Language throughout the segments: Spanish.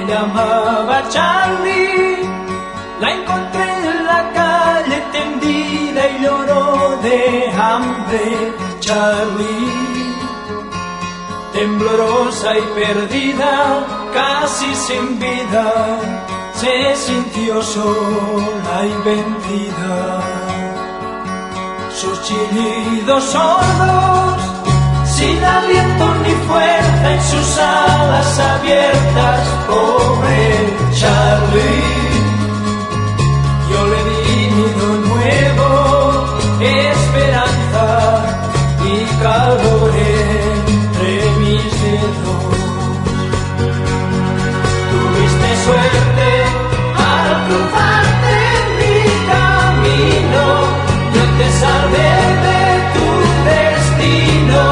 Le llamaba Charlie, la encontré en la calle tendida y lloró de hambre. Charlie, temblorosa y perdida, casi sin vida, se sintió sola y vencida. Sus chillidos sordos, sin aliento ni fuerza en sus alas abiertas, pobre Charlie. Yo le di de nuevo esperanza y calor entre mis dedos. Tuviste suerte al cruzarte en mi camino, yo te salvé de tu destino.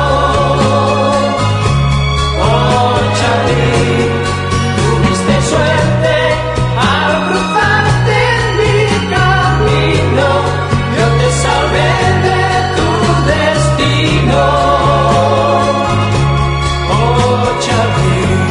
Oh Charlie, tuviste suerte al cruzarte en mi camino, yo te salvé de tu destino. Oh Charlie,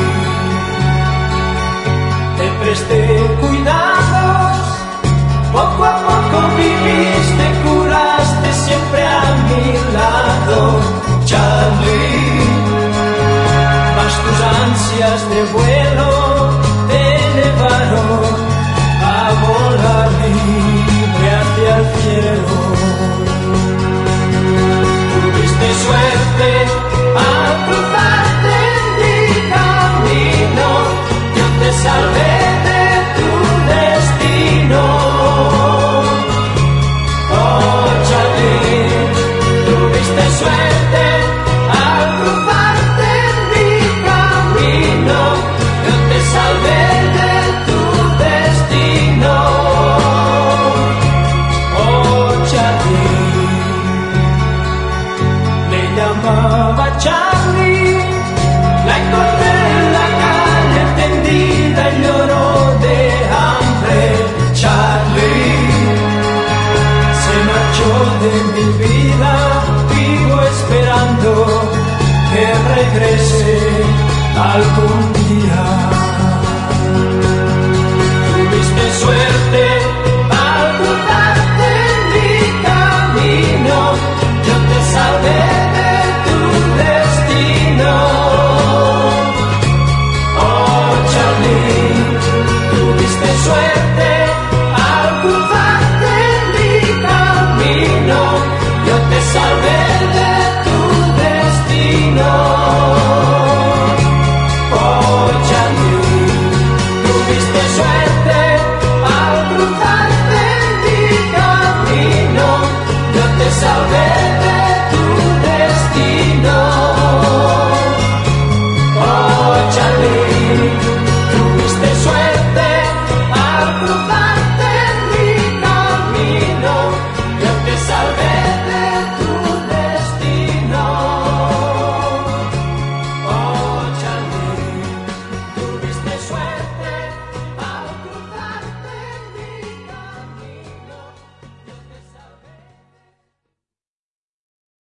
te presté cuidados, poco a poco viviste, curaste siempre a mi lado. Charlie, mas tus ansias de vuelo te llevaron a volar libre hacia el cielo. Tuviste suerte al cruzarte en mi camino, yo te salvé de tu destino. Oh Charlie, tuviste suerte al cruzarte en mi camino, yo te salvé de tu destino. Oh Charlie, le llamaba Charlie, la encontré en la calle tendida y lloró de hambre. Charlie se marchó de mi vida, vivo esperando que regrese algún día. Tuviste suerte